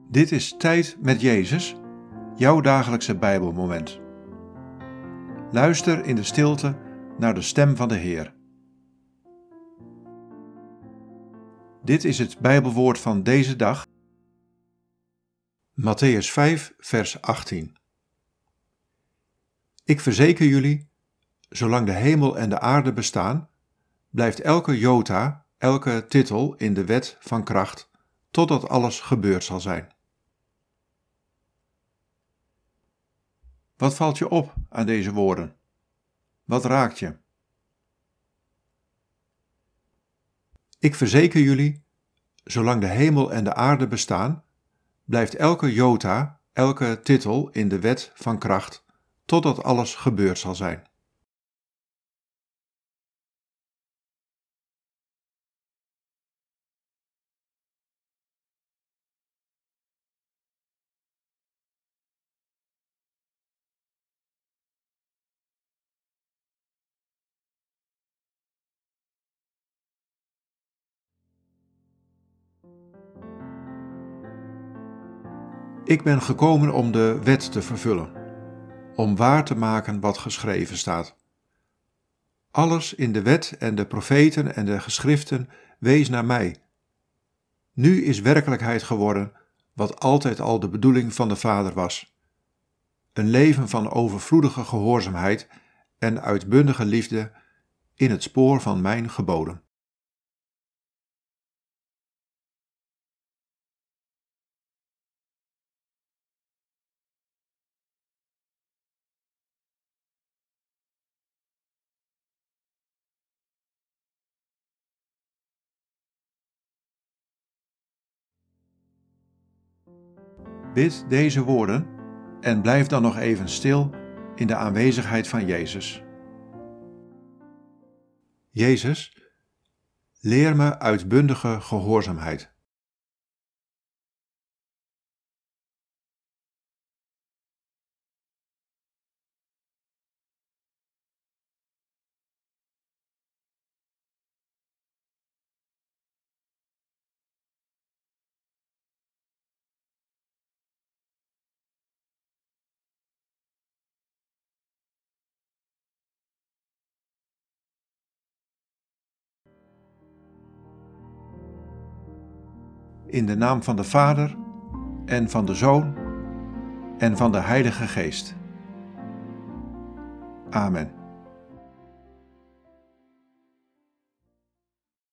Dit is Tijd met Jezus, jouw dagelijkse Bijbelmoment. Luister in de stilte naar de stem van de Heer. Dit is het Bijbelwoord van deze dag. Mattheüs 5, vers 18. Ik verzeker jullie, zolang de hemel en de aarde bestaan, blijft elke jota, elke titel in de wet van kracht, totdat alles gebeurd zal zijn. Wat valt je op aan deze woorden? Wat raakt je? Ik verzeker jullie, zolang de hemel en de aarde bestaan, blijft elke jota, elke titel in de wet van kracht, totdat alles gebeurd zal zijn. Ik ben gekomen om de wet te vervullen, om waar te maken wat geschreven staat. Alles in de wet en de profeten en de geschriften wees naar mij. Nu is werkelijkheid geworden wat altijd al de bedoeling van de Vader was. Een leven van overvloedige gehoorzaamheid en uitbundige liefde in het spoor van mijn geboden. Bid deze woorden en blijf dan nog even stil in de aanwezigheid van Jezus. Jezus, leer me uitbundige gehoorzaamheid. In de naam van de Vader en van de Zoon en van de Heilige Geest. Amen.